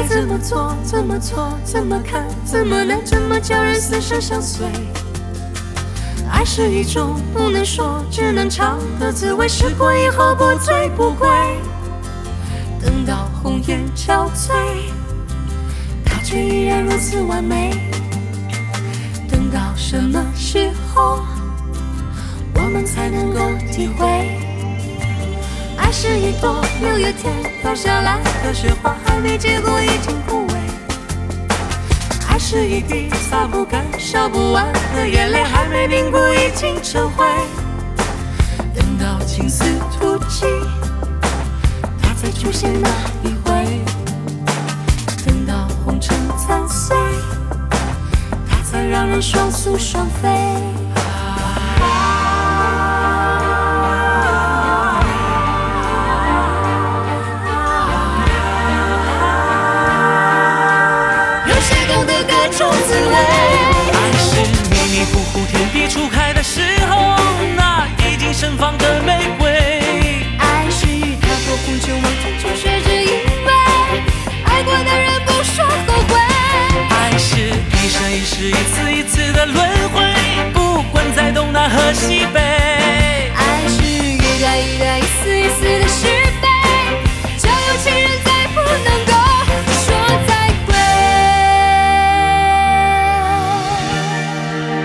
怎么做，怎么错，怎么看，怎么能这么叫人死生相随？爱是一种不能说，只能尝的滋味，试过以后不醉不归。等到红颜憔悴，它却依然如此完美。等到什么时候，我们才能够体会？爱是一朵6月天飘下来的雪花，还没结果已经枯萎。爱是一滴擦不干、烧不完的眼泪，还没凝固已经成灰。等到青丝吐尽，它才出现那一回。等到红尘残碎，它才让人双宿双飞。 爱是迷迷糊糊天地初开的时候，那已经盛放的玫瑰。 爱是踏过红尘往前初雪，只因为爱过的人不说后悔。 爱是一生一世一次一次的轮回，不管在东南和西北。